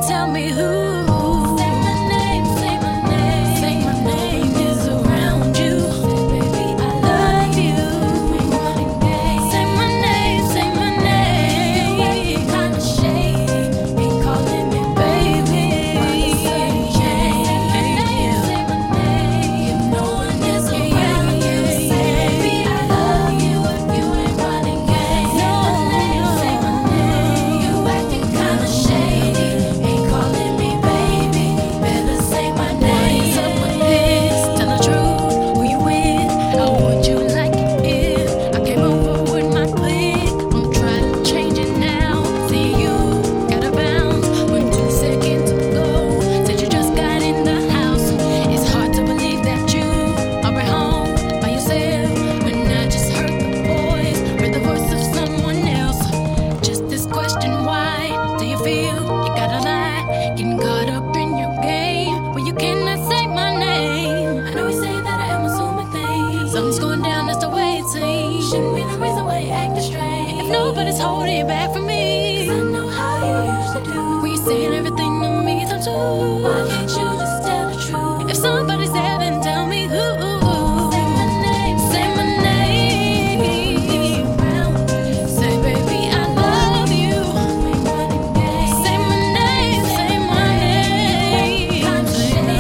tell me who. Say my name, say my name, say my name is around you. Baby, I love you. Say my name, say my name. You acting kinda shady, ain't calling me baby. Say my name, say my name. No one is around you. Say baby, I love you. If you ain't running game. Say my name, you acting kinda shady, ain't calling me baby. Better say my name. What's up with this? Tell the truth, who you with? How would you like it if I came over with my clique? I'm trying to change it now. See you gotta bounce when 2 seconds ago said you just got in the house. It's hard to believe that you are at home by yourself when I just heard the voice, heard the voice of someone else. Just this question, why do you feel you gotta lie? Getting caught up in your game when you cannot say my name. I know you say that I am assuming things. Something's going down, that's the way it seems. Shouldn't be the reason why you acting strange. If nobody's holding you back from me, 'cause I know how you used to do. When you saying everything to me, so too. Why can't you just tell the truth? If somebody's there, then tell me who. Say my name, say my name. Say baby, I love you. Say my name, say my name. Say my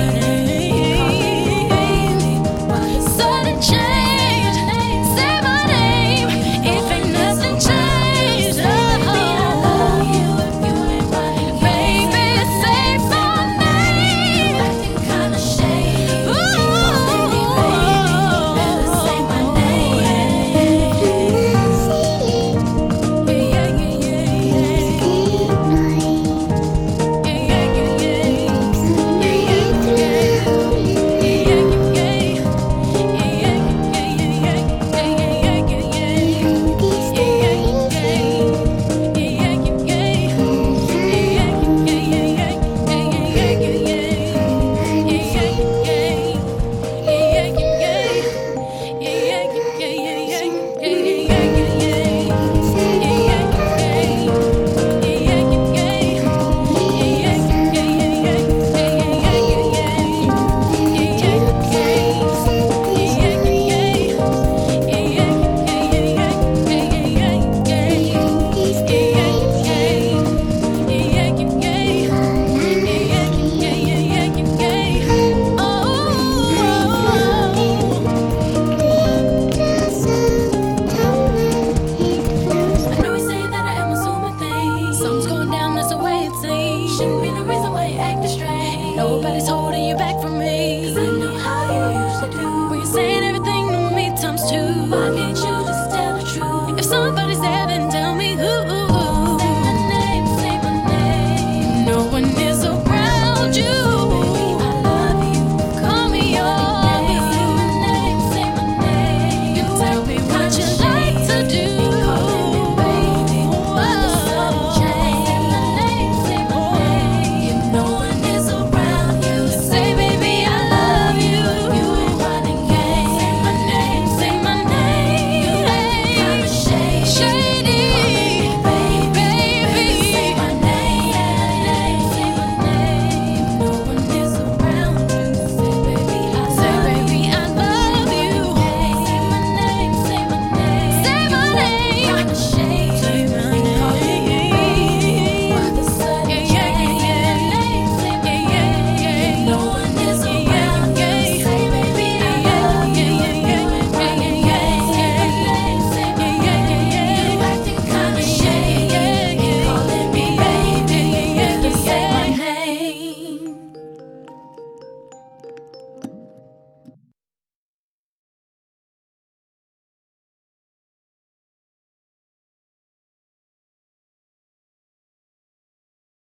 name. Sudden change. Say my name. If ain't nothing changed, oh. Baby, say my name. Kinda shady. Better say my name. Something's going down, that's the way it seems. Shouldn't be the reason why you acting strange. Nobody's holding